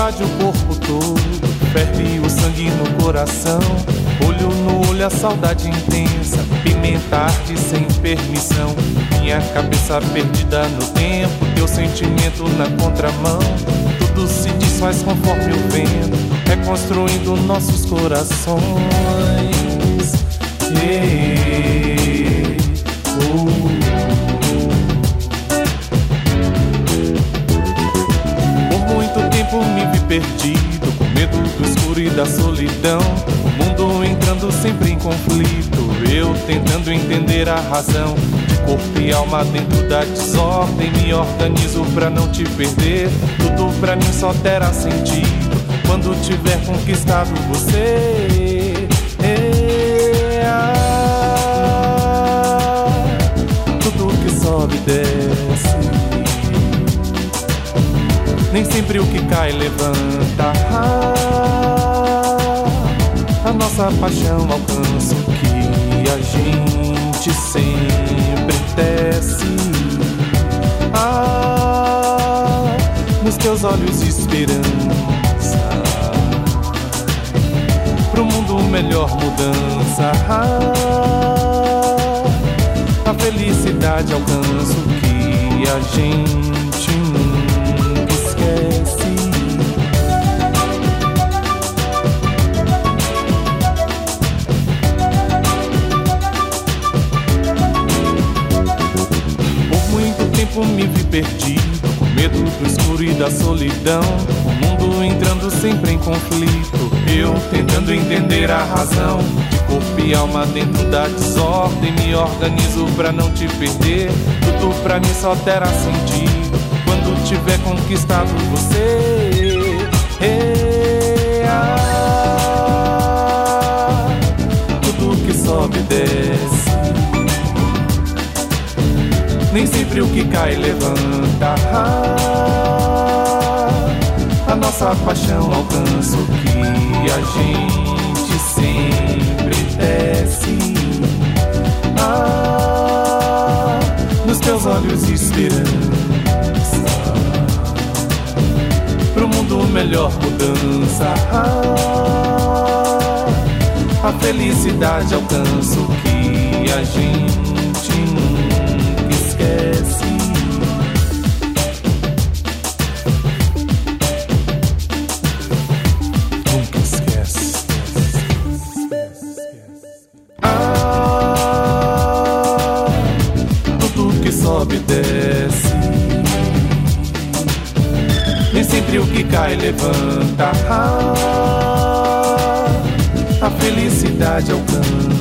invade o corpo todo, ferve o sangue no coração. Olho no olho, a saudade intensa, pimenta arde sem permissão. Minha cabeça perdida no tempo, teu sentimento na contramão. Tudo se desfaz conforme o vento, reconstruindo nossos corações. Por muito tempo me vi perdido, com medo do escuro e da solidão. O mundo entrando sempre em conflito, eu tentando entender a razão. De corpo e alma dentro da desordem, me organizo pra não te perder. Tudo pra mim só terá sentido quando tiver conquistado você. Tudo que sobe e desce, nem sempre o que cai levanta. A nossa paixão alcança o que a gente sempre tece. Nos teus olhos esperança, pro mundo melhor mudança. A felicidade alcança o que a gente nunca esquece. Me vi perdido, com medo do escuro e da solidão. O mundo entrando sempre em conflito, eu tentando entender a razão. De corpo e alma dentro da desordem, me organizo pra não te perder. Tudo pra mim só terá sentido quando tiver conquistado você. Tudo que sobe e desce, nem sempre o que cai levanta. A nossa paixão alcança o que a gente sempre tece. Nos teus olhos esperança, pro mundo melhor mudança. A felicidade alcança o que a gente nunca esquece. Nunca esquece. Tudo que sobe e desce, nem sempre o que cai levanta. A felicidade alcança